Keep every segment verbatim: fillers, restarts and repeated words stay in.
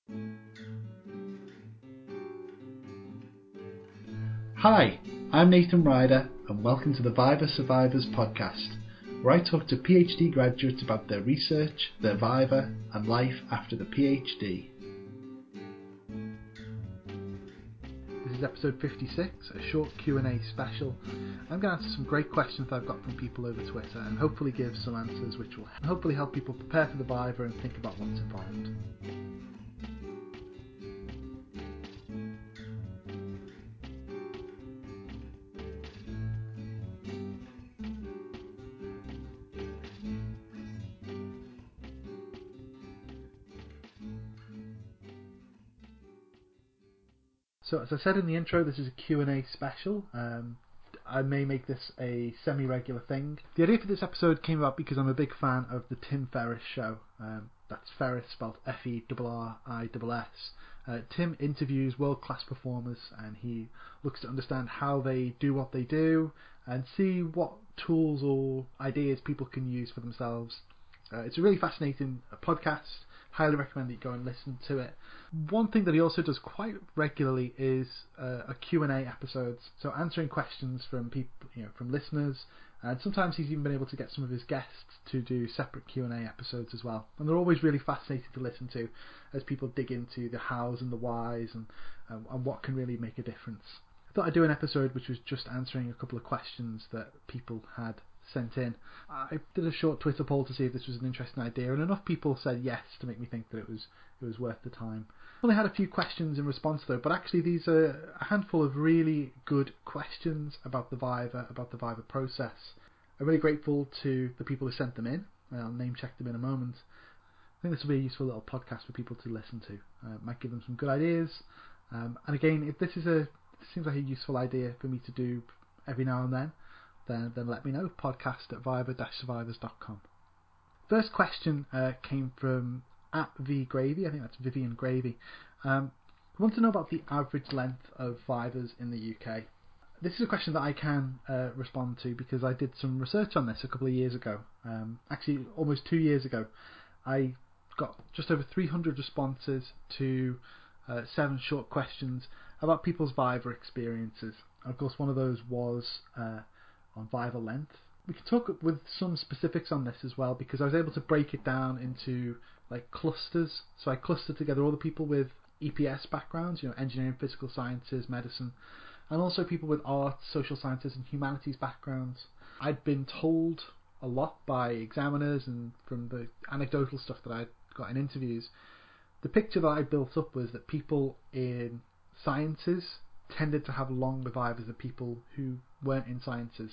Hi, I'm Nathan Ryder and welcome to the Viva Survivors podcast, where I talk to PhD graduates about their research, their Viva and life after the PhD. This is episode fifty-six, a short Q and A special. I'm going to answer some great questions that I've got from people over Twitter and hopefully give some answers which will hopefully help people prepare for the Viva and think about what's involved. So as I said in the intro, this is a Q and A special. Um, I may make this a semi-regular thing. The idea for this episode came about because I'm a big fan of the Tim Ferriss show. Um, that's Ferriss spelled F E R R I S S. Uh, Tim interviews world-class performers and he looks to understand how they do what they do and see what tools or ideas people can use for themselves. Uh, it's a really fascinating podcast. Highly recommend that you go and listen to it. One thing that he also does quite regularly is uh, a Q and A episodes, so answering questions from people, you know, from listeners, and sometimes he's even been able to get some of his guests to do separate Q and A episodes as well. And they're always really fascinating to listen to as people dig into the hows and the whys and um, and what can really make a difference. I thought I'd do an episode which was just answering a couple of questions that people had sent in. I did a short Twitter poll to see if this was an interesting idea, and enough people said yes to make me think that it was it was worth the time. I only had a few questions in response though, but actually these are a handful of really good questions about the Viva, about the Viva process. I'm really grateful to the people who sent them in. I'll name check them in a moment. I think this will be a useful little podcast for people to listen to. Uh, might give them some good ideas. Um, and again, if this is a this seems like a useful idea for me to do every now and then, then then let me know. Podcast at viva dash survivors dot com. First question uh, came from at V Gravy. I think that's Vivian Gravy. Um, I want to know about the average length of Vivas in the U K. This is a question that I can uh, respond to because I did some research on this a couple of years ago. Um, actually, almost two years ago. I got just over three hundred responses to uh, seven short questions about people's Viva experiences. And of course, one of those was uh, on Viva length. We can talk with some specifics on this as well because I was able to break it down into like clusters. So I clustered together all the people with E P S backgrounds, you know, engineering, physical sciences, medicine, and also people with arts, social sciences and humanities backgrounds. I'd been told a lot by examiners and from the anecdotal stuff that I'd got in interviews. The picture that I built up was that people in sciences tended to have longer Vivas than people who weren't in sciences.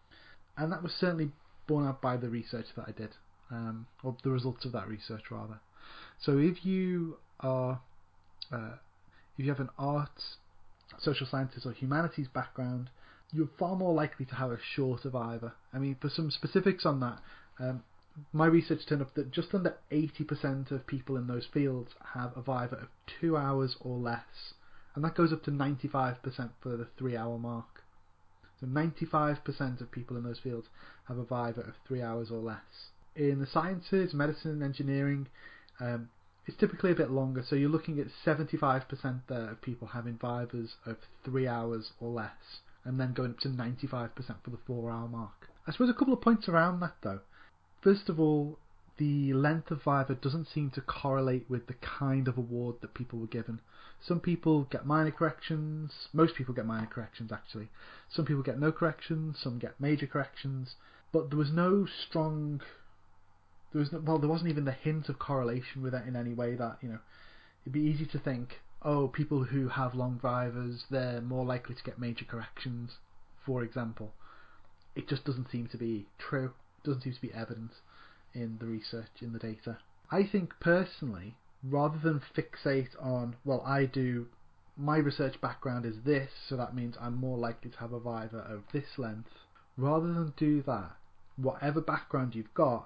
And that was certainly borne out by the research that I did, um, or the results of that research rather. So if you are, uh, if you have an arts, social sciences or humanities background, you're far more likely to have a shorter Viva. I mean, for some specifics on that, um, my research turned up that just under eighty percent of people in those fields have a Viva of two hours or less, and that goes up to ninety-five percent for the three hour mark. So ninety-five percent of people in those fields have a Viva of three hours or less. In the sciences, medicine and engineering, um, it's typically a bit longer, so you're looking at seventy-five percent there of people having Vivas of three hours or less, and then going up to ninety-five percent for the four hour mark. I suppose a couple of points around that though. First of all, the length of Viva doesn't seem to correlate with the kind of award that people were given. Some people get minor corrections, most people get minor corrections actually. Some people get no corrections, some get major corrections, but there was no strong, there was no, well there wasn't even the hint of correlation with it in any way that, you know, it'd be easy to think, oh, people who have long Vivas, they're more likely to get major corrections, for example. It just doesn't seem to be true. Doesn't seem to be evident in the research, in the data. I think personally, rather than fixate on, well, I do, my research background is this, so that means I'm more likely to have a Viva of this length, rather than do that, whatever background you've got,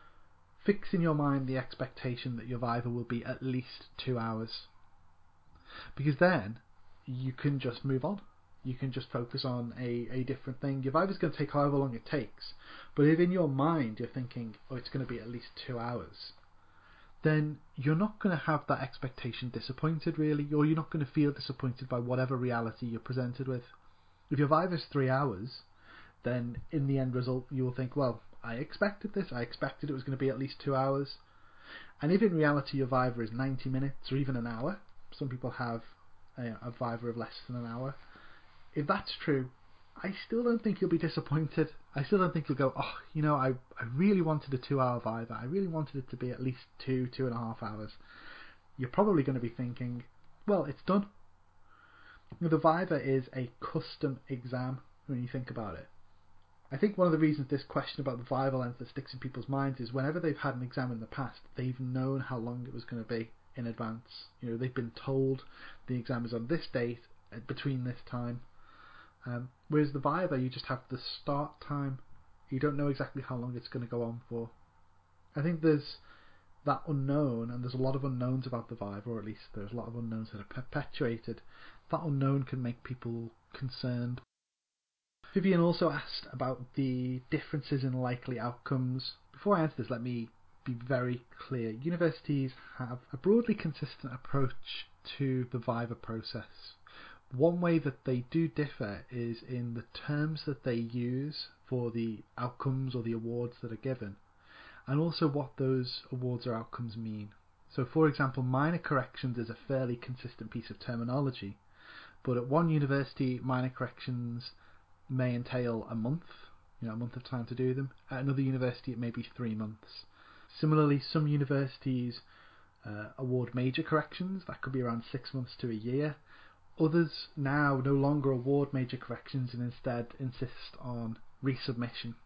fix in your mind the expectation that your Viva will be at least two hours. Because then you can just move on. You can just focus on a, a different thing. Your Viva's going to take however long it takes, but if in your mind you're thinking, oh, it's going to be at least two hours, then you're not going to have that expectation disappointed, really, or you're not going to feel disappointed by whatever reality you're presented with. If your Viva's three hours, then in the end result you will think, well, I expected this, I expected it was going to be at least two hours. And if in reality your Viva is ninety minutes or even an hour, some people have a, a Viva of less than an hour, if that's true, I still don't think you'll be disappointed. I still don't think you'll go, oh, you know, I, I really wanted a two hour Viva, I really wanted it to be at least two, two and a half hours. You're probably going to be thinking, well, it's done. You know, the Viva is a custom exam when you think about it. I think one of the reasons this question about the Viva length that sticks in people's minds is whenever they've had an exam in the past, they've known how long it was going to be in advance. You know, they've been told the exam is on this date, between this time. Um, whereas the Viva, you just have the start time. You don't know exactly how long it's going to go on for. I think there's that unknown, and there's a lot of unknowns about the Viva, or at least there's a lot of unknowns that are perpetuated. That unknown can make people concerned. Vivian also asked about the differences in likely outcomes. Before I answer this, let me be very clear. Universities have a broadly consistent approach to the Viva process. One way that they do differ is in the terms that they use for the outcomes or the awards that are given, and also what those awards or outcomes mean. So, for example, minor corrections is a fairly consistent piece of terminology, but at one university, minor corrections may entail a month, you know, a month of time to do them. At another university, it may be three months. Similarly, some universities uh, award major corrections. That could be around six months to a year. Others now no longer award major corrections and instead insist on resubmission.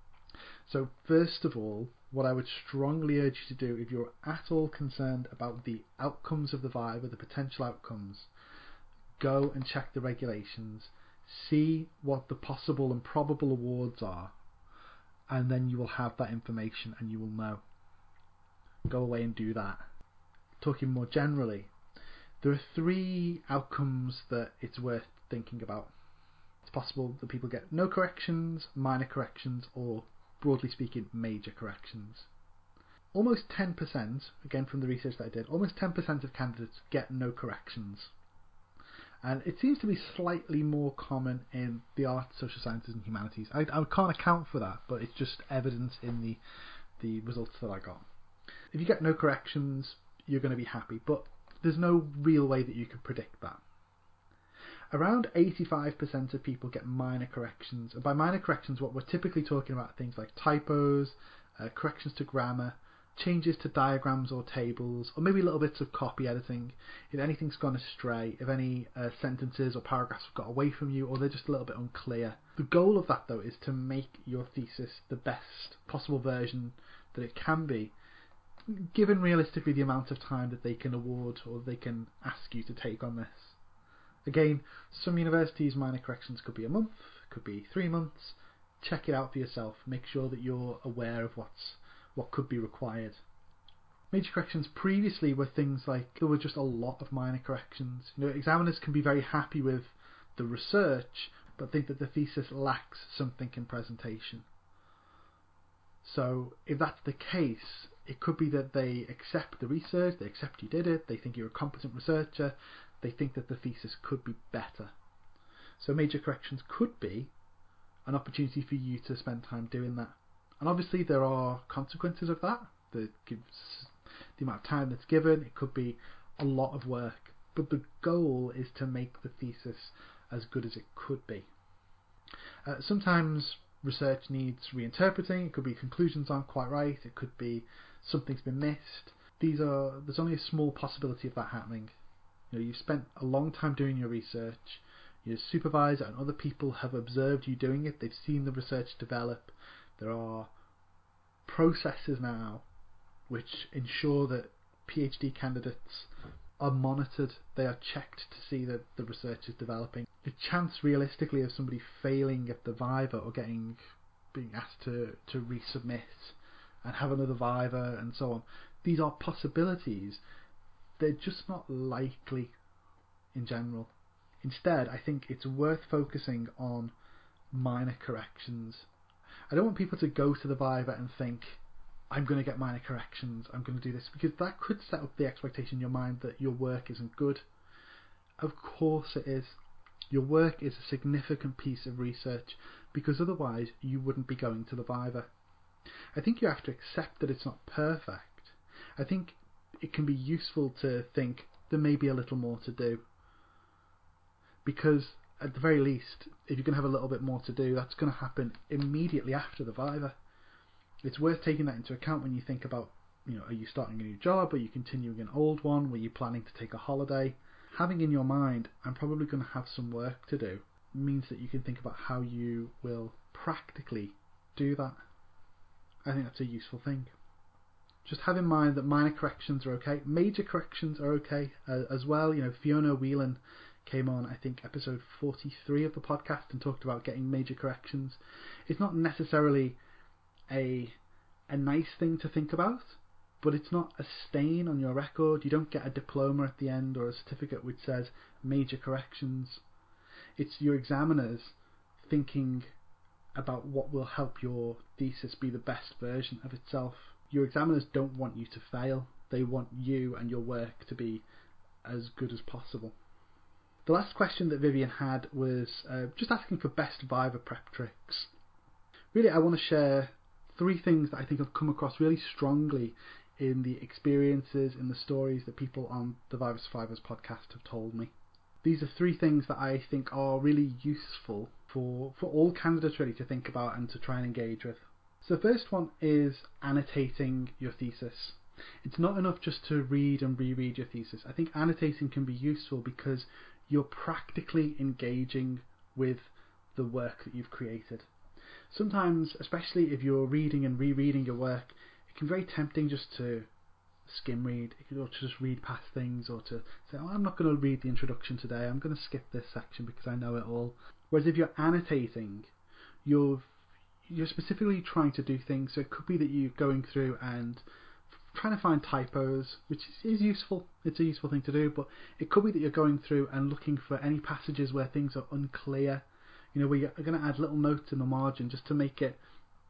So first of all, what I would strongly urge you to do, if you're at all concerned about the outcomes of the Viva, the potential outcomes, go and check the regulations, see what the possible and probable awards are, and then you will have that information and you will know. Go away and do that. Talking more generally, there are three outcomes that it's worth thinking about. It's possible that people get no corrections, minor corrections, or, broadly speaking, major corrections. Almost ten percent, again from the research that I did, almost ten percent of candidates get no corrections. And it seems to be slightly more common in the arts, social sciences and humanities. I, I can't account for that, but it's just evidence in the, the results that I got. If you get no corrections, you're going to be happy, but there's no real way that you can predict that. Around eighty-five percent of people get minor corrections, and by minor corrections what we're typically talking about are things like typos, uh, corrections to grammar, changes to diagrams or tables, or maybe little bits of copy editing, if anything's gone astray, if any uh, sentences or paragraphs have got away from you, or they're just a little bit unclear. The goal of that though is to make your thesis the best possible version that it can be, given realistically the amount of time that they can award or they can ask you to take on this. Again, some universities minor corrections could be a month, could be three months. Check it out for yourself. Make sure that you're aware of what's what could be required. Major corrections previously were things like there were just a lot of minor corrections. You know, examiners can be very happy with the research but think that the thesis lacks something in presentation. So if that's the case, it could be that they accept the research, they accept you did it, they think you're a competent researcher, they think that the thesis could be better. So major corrections could be an opportunity for you to spend time doing that. And obviously there are consequences of that. The, the amount of time that's given, it could be a lot of work. But the goal is to make the thesis as good as it could be. Uh, sometimes research needs reinterpreting. It could be conclusions aren't quite right. It could be something's been missed. These are there's only a small possibility of that happening. You know, you've spent a long time doing your research. Your supervisor and other people have observed you doing it. They've seen the research develop. There are processes now which ensure that PhD candidates are monitored. They are checked to see that the research is developing. The chance realistically of somebody failing at the Viva or getting being asked to, to resubmit and have another Viva and so on, these are possibilities. They're just not likely in general. Instead, I think it's worth focusing on minor corrections. I don't want people to go to the Viva and think, I'm going to get minor corrections, I'm going to do this, because that could set up the expectation in your mind that your work isn't good. Of course it is. Your work is a significant piece of research, because otherwise you wouldn't be going to the Viva. I think you have to accept that it's not perfect. I think it can be useful to think there may be a little more to do, because at the very least, if you're going to have a little bit more to do, that's going to happen immediately after the Viva. It's worth taking that into account when you think about, you know, are you starting a new job? Are you continuing an old one? Were you planning to take a holiday? Having in your mind, I'm probably going to have some work to do, means that you can think about how you will practically do that. I think that's a useful thing. Just have in mind that minor corrections are okay. Major corrections are okay uh, as well. You know, Fiona Whelan came on, I think, episode forty-three of the podcast and talked about getting major corrections. It's not necessarily a a nice thing to think about, but it's not a stain on your record. You don't get a diploma at the end or a certificate which says major corrections. It's your examiners thinking about what will help your thesis be the best version of itself. Your examiners don't want you to fail. They want you and your work to be as good as possible. The last question that Vivian had was uh, just asking for best Viva prep tricks. Really, I want to share three things that I think have come across really strongly in the experiences, in the stories that people on the Viva Survivors podcast have told me. These are three things that I think are really useful for, for all candidates really to think about and to try and engage with. So the first one is annotating your thesis. It's not enough just to read and reread your thesis. I think annotating can be useful because you're practically engaging with the work that you've created. Sometimes, especially if you're reading and rereading your work, it can be very tempting just to skim read, or to just read past things, or to say, oh, I'm not going to read the introduction today, I'm going to skip this section because I know it all. Whereas if you're annotating, you're, you're specifically trying to do things, so it could be that you're going through and trying to find typos, which is, is useful, it's a useful thing to do, but it could be that you're going through and looking for any passages where things are unclear, you know, where you're going to add little notes in the margin just to make it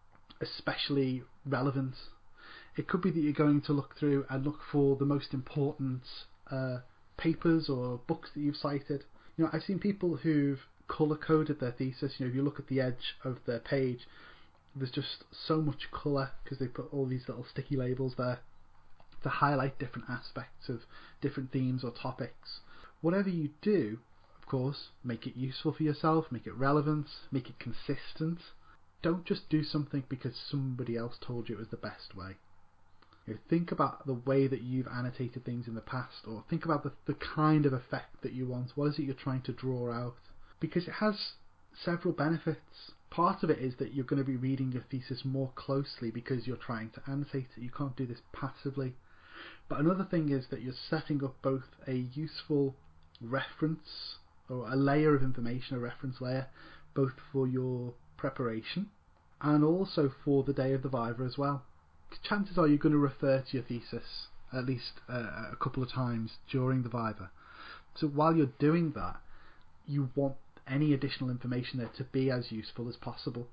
especially relevant. It could be that you're going to look through and look for the most important uh, papers or books that you've cited. You know, I've seen people who've colour-coded their thesis. You know, if you look at the edge of their page, there's just so much colour because they put all these little sticky labels there to highlight different aspects of different themes or topics. Whatever you do, of course, make it useful for yourself, make it relevant, make it consistent. Don't just do something because somebody else told you it was the best way. You know, think about the way that you've annotated things in the past, or think about the, the kind of effect that you want. What is it you're trying to draw out? Because it has several benefits. Part of it is that you're going to be reading your thesis more closely because you're trying to annotate it. You can't do this passively. But another thing is that you're setting up both a useful reference, or a layer of information, a reference layer, both for your preparation and also for the day of the Viva as well. Chances are you're going to refer to your thesis at least uh, a couple of times during the Viva. So while you're doing that, you want any additional information there to be as useful as possible.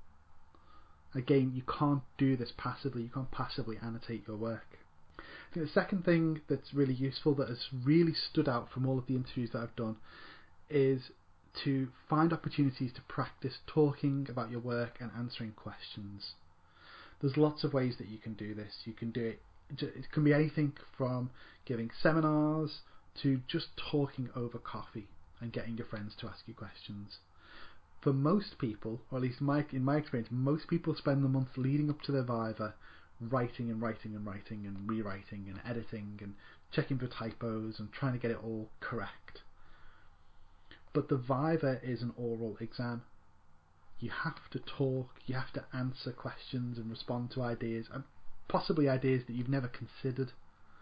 Again, you can't do this passively. You can't passively annotate your work. I think the second thing that's really useful, that has really stood out from all of the interviews that I've done, is to find opportunities to practice talking about your work and answering questions. There's lots of ways that you can do this. You can do it, it can be anything from giving seminars to just talking over coffee and getting your friends to ask you questions. For most people, or at least my, in my experience, most people spend the month leading up to their Viva writing and writing and writing and rewriting and editing and checking for typos and trying to get it all correct. But the Viva is an oral exam. You have to talk, you have to answer questions and respond to ideas, and possibly ideas that you've never considered.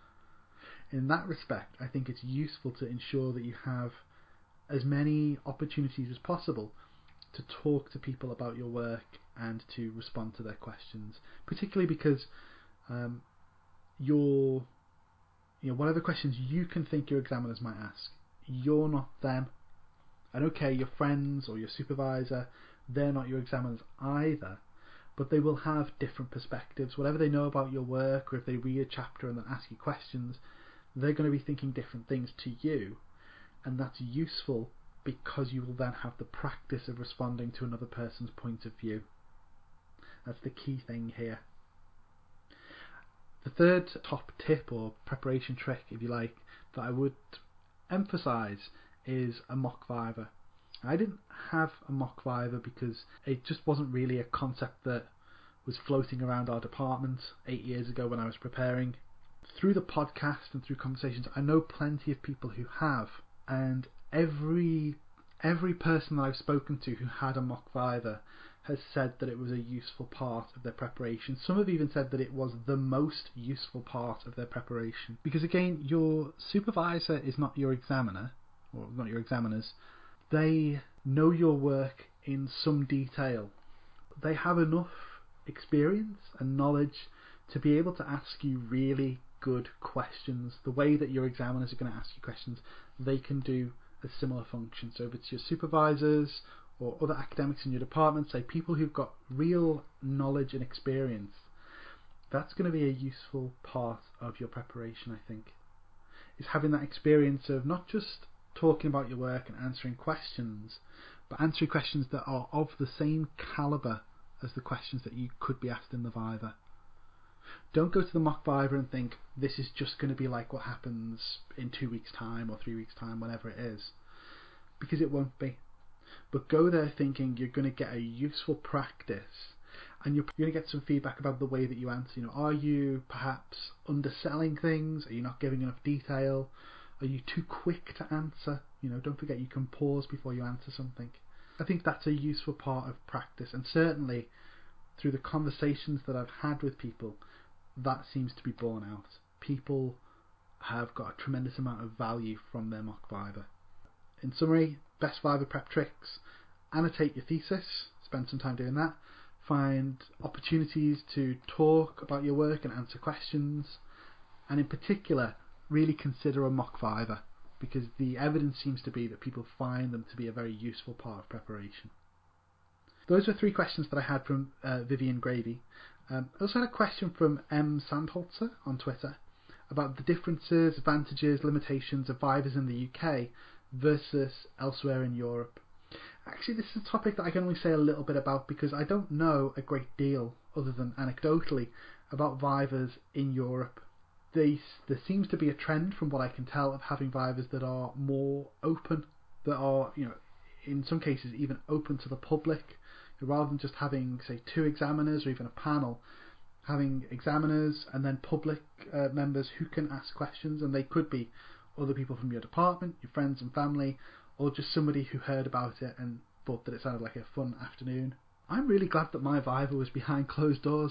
In that respect, I think it's useful to ensure that you have as many opportunities as possible to talk to people about your work and to respond to their questions, particularly because um, your, you know, whatever questions you can think your examiners might ask, you're not them. And okay, your friends or your supervisor, they're not your examiners either, but they will have different perspectives. Whatever they know about your work, or if they read a chapter and then ask you questions, they're going to be thinking different things to you, and that's useful because you will then have the practice of responding to another person's point of view. That's the key thing here. The third top tip, or preparation trick if you like, that I would emphasise is a mock viva. I didn't have a mock viva because it just wasn't really a concept that was floating around our department eight years ago when I was preparing. Through the podcast and through conversations, I know plenty of people who have, and every every person that I've spoken to who had a mock viva has said that it was a useful part of their preparation. Some have even said that it was the most useful part of their preparation. Because again, your supervisor is not your examiner, or not your examiners. They know your work in some detail. They have enough experience and knowledge to be able to ask you really good questions. The way that your examiners are going to ask you questions, they can do a similar function. So if it's your supervisors or other academics in your department, say people who've got real knowledge and experience, that's going to be a useful part of your preparation, I think. Is having that experience of not just talking about your work and answering questions, but answering questions that are of the same calibre as the questions that you could be asked in the viva. Don't go to the mock viva and think this is just going to be like what happens in two weeks time or three weeks time, whatever it is, because it won't be. But go there thinking you're going to get a useful practice, and you're going to get some feedback about the way that you answer. You know, are you perhaps underselling things? Are you not giving enough detail? Are you too quick to answer? You know, don't forget you can pause before you answer something. I think that's a useful part of practice, and certainly through the conversations that I've had with people, that seems to be borne out. People have got a tremendous amount of value from their mock viva. In summary, best viva prep tricks: annotate your thesis, spend some time doing that, find opportunities to talk about your work and answer questions, and in particular, really consider a mock viva, because the evidence seems to be that people find them to be a very useful part of preparation. Those were three questions that I had from uh, Vivian Gravy. Um, I also had a question from M. Sandholzer on Twitter about the differences, advantages, limitations of vivas in the U K versus elsewhere in Europe. Actually, this is a topic that I can only say a little bit about because I don't know a great deal, other than anecdotally, about vivas in Europe. They, there seems to be a trend, from what I can tell, of having vivas that are more open, that are, you know, in some cases even open to the public, rather than just having, say, two examiners or even a panel, having examiners and then public uh, members who can ask questions, and they could be other people from your department, your friends and family, or just somebody who heard about it and thought that it sounded like a fun afternoon. I'm really glad that my viva was behind closed doors,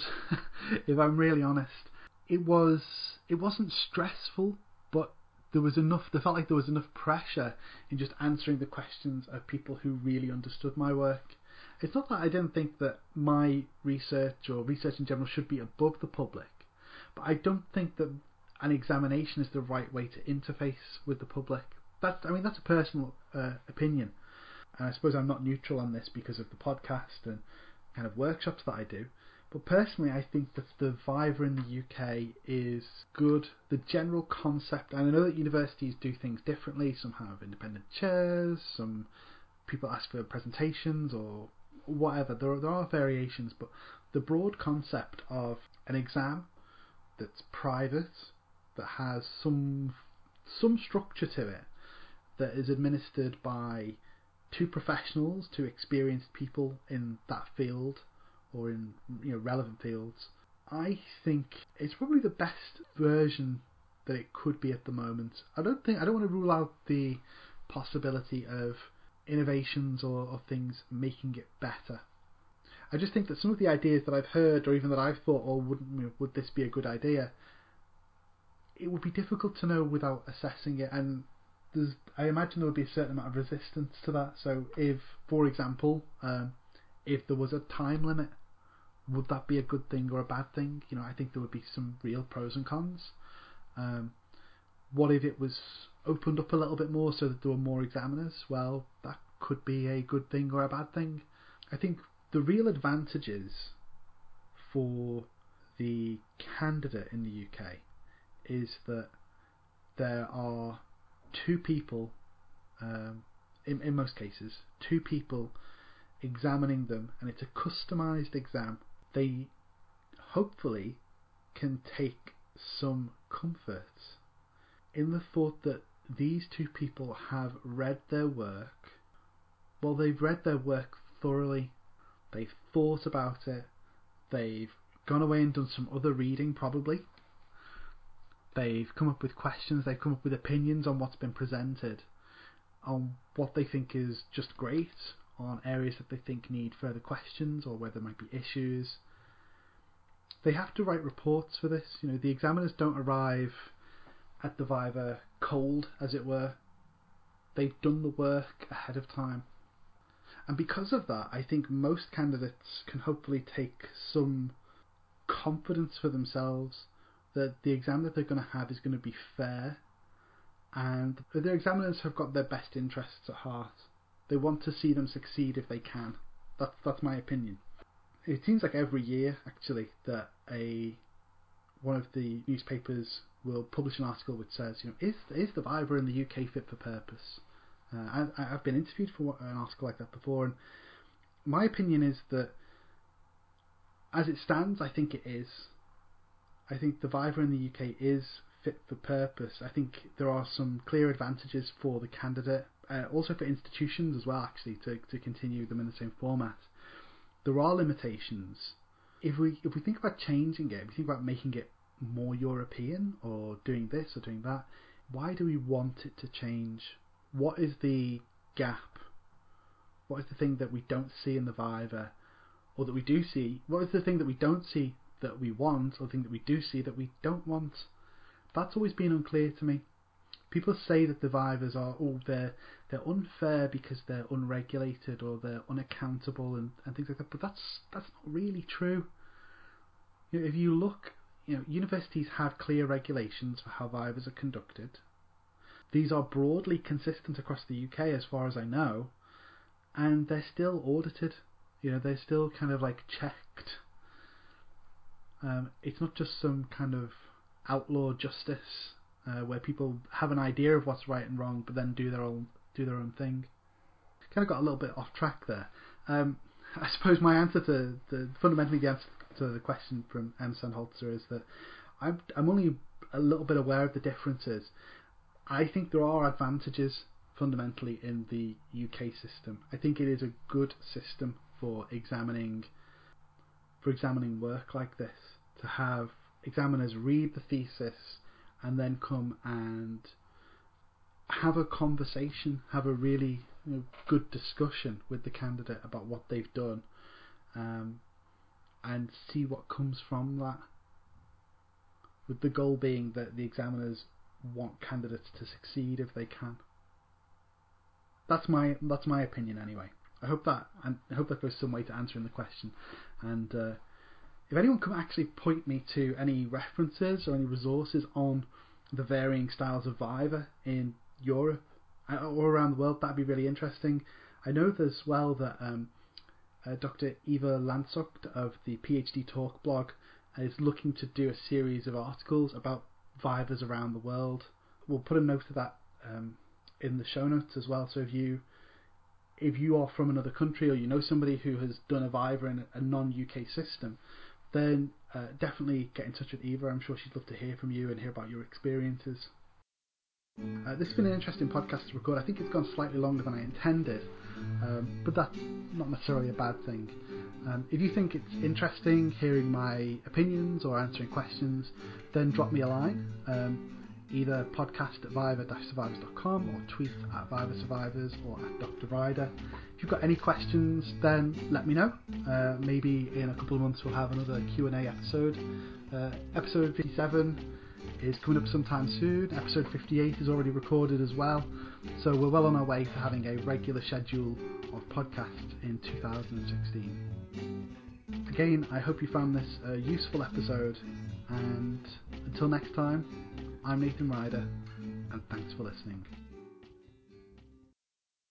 if I'm really honest. It was, it wasn't stressful, but there was enough, there felt like there was enough pressure in just answering the questions of people who really understood my work. It's not that I didn't think that my research or research in general should be above the public, but I don't think that an examination is the right way to interface with the public. That's, I mean, that's a personal uh, opinion, and I suppose I'm not neutral on this because of the podcast and kind of workshops that I do. But personally, I think that the viva in the U K is good. The general concept, and I know that universities do things differently. Some have independent chairs, some people ask for presentations or whatever. There are, there are variations, but the broad concept of an exam that's private, that has some some structure to it, that is administered by two professionals, two experienced people in that field or in, you know, relevant fields, I think it's probably the best version that it could be at the moment. I don't think I don't want to rule out the possibility of innovations or, or things making it better. I just think that some of the ideas that I've heard, or even that I've thought, oh, wouldn't, you know, would this be a good idea? It would be difficult to know without assessing it, and there's, I imagine there would be a certain amount of resistance to that. So if, for example, um, if there was a time limit, would that be a good thing or a bad thing? You know, I think there would be some real pros and cons. Um, what if it was opened up a little bit more so that there were more examiners? Well, that could be a good thing or a bad thing. I think the real advantages for the candidate in the U K is that there are two people, um, in, in most cases, two people examining them, and it's a customised exam. They hopefully can take some comfort in the thought that these two people have read their work. Well, they've read their work thoroughly, they've thought about it, they've gone away and done some other reading probably, they've come up with questions, they've come up with opinions on what's been presented, on what they think is just great, on areas that they think need further questions or where there might be issues. They have to write reports for this. You know, the examiners don't arrive at the Viva cold, as it were. They've done the work ahead of time. And because of that, I think most candidates can hopefully take some confidence for themselves that the exam that they're going to have is going to be fair, and that their examiners have got their best interests at heart. They want to see them succeed if they can. That's that's my opinion. It seems like every year, actually, that a one of the newspapers will publish an article which says, you know, is is the Viva in the U K fit for purpose? Uh, I, I've been interviewed for an article like that before, and my opinion is that, as it stands, I think it is. I think the Viva in the U K is fit for purpose. I think there are some clear advantages for the candidate, uh, also for institutions as well, actually, to, to continue them in the same format. There are limitations. If we if we think about changing it, if we think about making it more European or doing this or doing that, why do we want it to change? What is the gap? What is the thing that we don't see in the Viva, or that we do see? What is the thing that we don't see that we want, or the thing that we do see that we don't want? That's always been unclear to me. People say that the Vivas are, oh, they're, they're unfair because they're unregulated or they're unaccountable and, and things like that, but that's that's not really true. You know, if you look, you know, universities have clear regulations for how Vivas are conducted. These are broadly consistent across the U K as far as I know, and they're still audited. You know, they're still kind of like checked. Um, it's not just some kind of outlaw justice uh, where people have an idea of what's right and wrong, but then do their own do their own thing. Kind of got a little bit off track there. Um, I suppose my answer to the fundamentally the answer to the question from M. Sandholzer is that I'm I'm only a little bit aware of the differences. I think there are advantages fundamentally in the U K system. I think it is a good system for examining for examining work like this, to have examiners read the thesis and then come and have a conversation, have a really, you know, good discussion with the candidate about what they've done, um, and see what comes from that, with the goal being that the examiners want candidates to succeed if they can. That's my that's my opinion anyway. I hope that and I hope that goes some way to answering the question. And uh, if anyone can actually point me to any references or any resources on the varying styles of Viva in Europe or around the world, that'd be really interesting. I know as well that um, uh, Doctor Eva Lansokt of the PhD Talk blog is looking to do a series of articles about Vivas around the world. We'll put a note of that um, in the show notes as well. So if you if you are from another country or you know somebody who has done a Viva in a non-U K system, then uh, definitely get in touch with Eva. I'm sure she'd love to hear from you and hear about your experiences. Uh, this has been an interesting podcast to record. I think it's gone slightly longer than I intended, um, but that's not necessarily a bad thing. Um, if you think it's interesting hearing my opinions or answering questions, then drop me a line, um, either podcast at viva dash survivors dot com or tweet at Viva Survivors or at Doctor Ryder. If you've got any questions, then let me know. Uh, maybe in a couple of months we'll have another Q and A episode. Uh, episode fifty-seven is coming up sometime soon. Episode fifty-eight is already recorded as well. So we're well on our way to having a regular schedule of podcasts in two thousand sixteen. Again, I hope you found this a useful episode, and until next time, I'm Nathan Ryder, and thanks for listening.